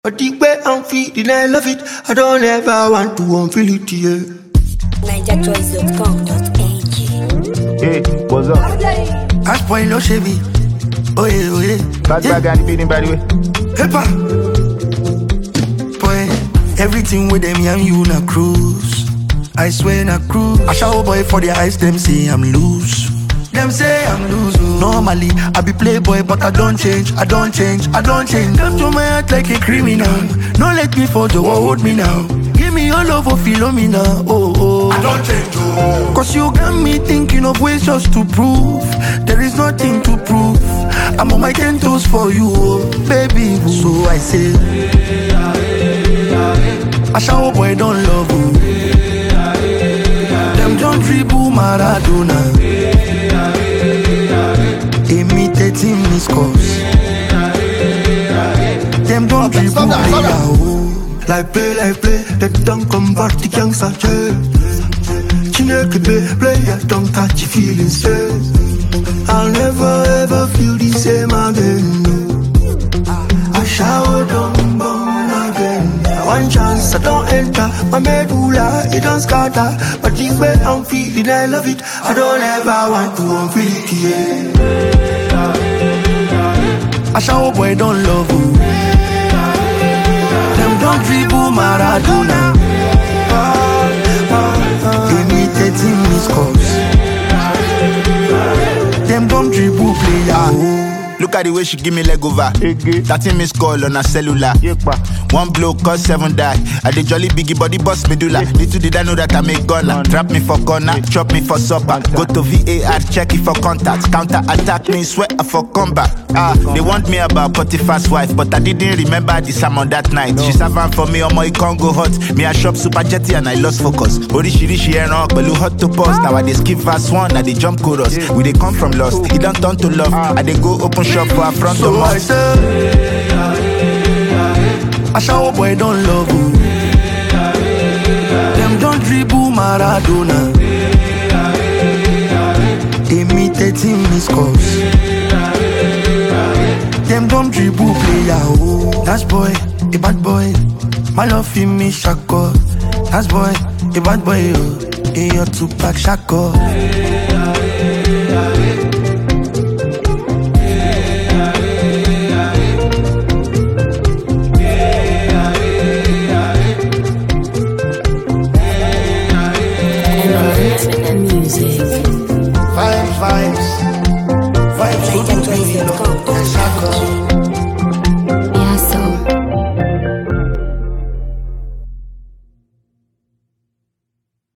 But the way I'm feeling, I love it. I don't ever want to unfeel it, yeah. NigerChoice.com.ag. Hey, what's up? Ask boy, no Chevy. Oh yeah, oh yeah. Bad bag and the beating, by the way. Pepper. Boy, everything with them, I'm you na cruise. I swear na cruise. I shower boy for the eyes, them say I'm loose. Them say I'm loose. Normally, I be playboy, but I don't change. I don't change. Come to my heart like a criminal. Don't let me fall, Joe, hold me now. Give me your love, Philomena. Oh. I don't change, oh. Cause you got me thinking of ways just to prove there is nothing to prove. I'm on my 10 toes for you, oh, baby. So I say, I shower boy, don't love you. Them don't dribble Maradona. Imitating Miss Cos. Them don't dribble me. Like play, they don't convert the youngster. Chineke play, don't touch your feelings. I'll never ever feel the same again. I shower down bomb again. One chance I don't enter, my medulla it don't scatter. But the way I'm feeling, I love it. I don't ever want to unfeel it, yeah. I shower boy, don't love you. Them don't dribble Maradona. Imitating Miss Cos. Them don't dribble player. Look at the way she give me leg over. 13 missed call on her cellular. One blow cause 7 die. I the jolly biggie body boss medulla. Little did I know that I make gunner. Trap me for corner, chop me for supper. Go to VAR, check it for contacts. Counter attack me, sweat for combat. They want me about Potiphar's wife, but I didn't remember the sermon that night. She servant for me, my can't go hot. Me I shop super jetty and I lost focus. Orishi and Belu hot to post. Now I they skip verse 1, I they jump chorus. We they come from lost, it don't turn to love. I they go open shop for a front of us. I shower boy, don't love you. Them don't dribble Maradona. Imitating Miss Cos. Them don't dribble player, oh. That's boy, a bad boy. My love in me shako. That's boy, a bad boy, oh. In your 2-pack shako.